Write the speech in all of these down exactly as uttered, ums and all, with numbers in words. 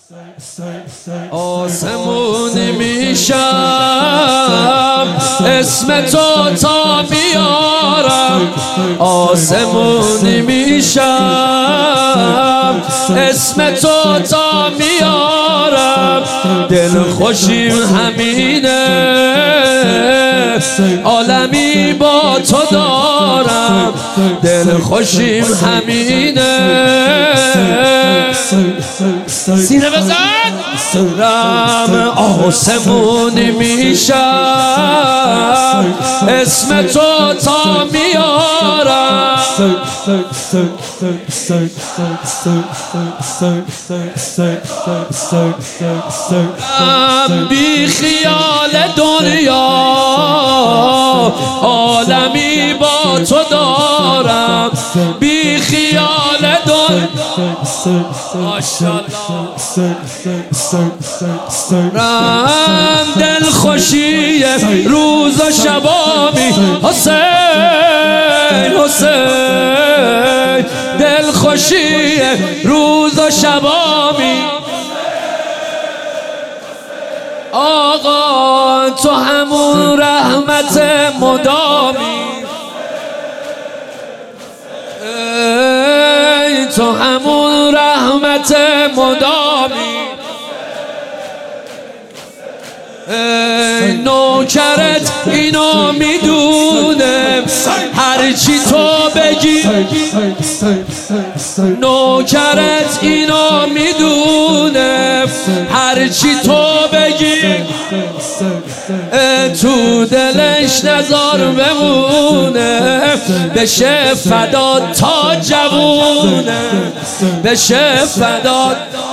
آسمون میشم اسم تو تا بیارم، آسمون میشم اسم تو تا میارم. دل خوشیم همینه عالمی با تو دارم، دل خوشیم همینه. سینه بزن رم آسمون میشم اسم تو تا میارم. بی خیال دنیا عالمی با تو دارم، بی خیال دنیا رم دل خوشی روز و شبامی. حسین حسین دل خوشی روز و شبامی. آقا تو همون رحمت مدامی، ای تو همون رحمت مدامی. ای نوکرت اینو میدونه هرچی تو بگی، نوکرت اینو میدونه هرچی تو بگی. تو دلش نظر بمونه بشه فدا تا جوونه، بشه فدا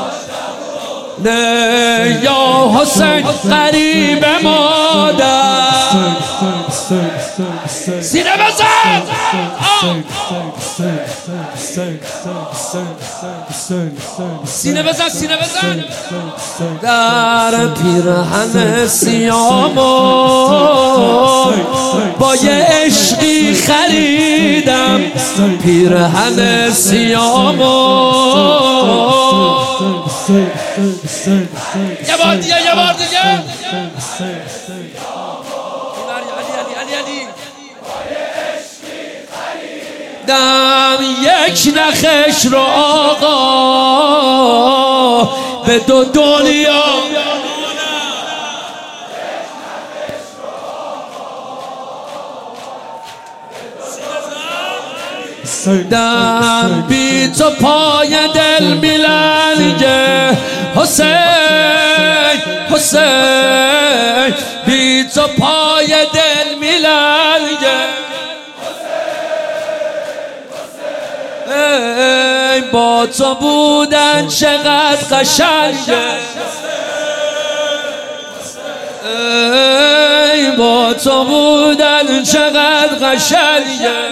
نه یا حسین قریب مادر. سینه بزن سینه بزن سینه بزن. در پیرهن سیامو با یه عشقی خریدم، پیرهن سیامو. یه بار دیگه یه بار دیگه دم یک نخش رو آقا به دو دنیا، دم بی تو پای دل میلنگه. حسین حسین بی تو پای دل میلنگه. ای با تو بودن چقدر قشنگه، ای با تو بودن چقدر قشنگه.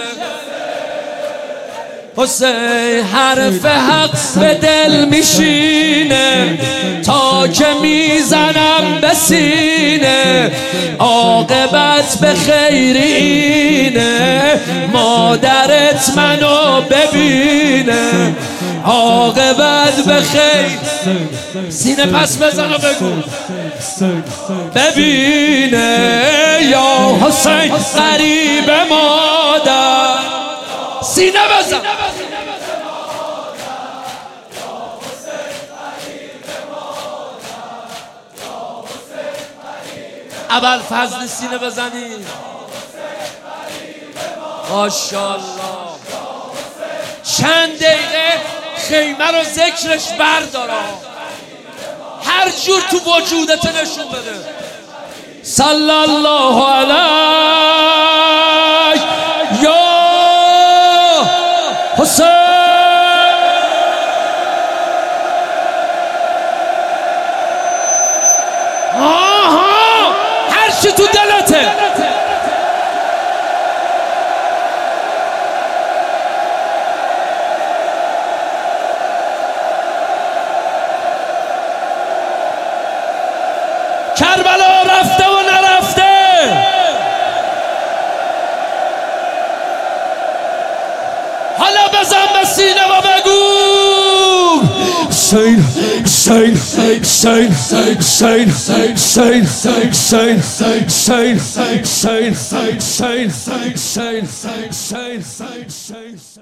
حسین حرف حق به دل میشینه تا که میزنم به سینه. عاقبت به خیر اینه مادرت منو ببینه، عاقبت به خیر. سینه پس بزن و بگو ببینه یا حسین قریب مادر. سینه بزن اول فضل سینه بزنید. ماشاءالله چند دقیقه خیمه رو ذکرش بردارم، هر جور تو وجودت نشون بده. صلی الله علیه یا حسین. آها هر چی تو دلته. کربلا رفته و نرفته، حالا بزن به سینه و بگو Hüseyin, Hüseyin, Hüseyin, Hüseyin, Hüseyin, Hüseyin, Hüseyin, Hüseyin, Hüseyin, Hüseyin, Hüseyin, Hüseyin, Hüseyin.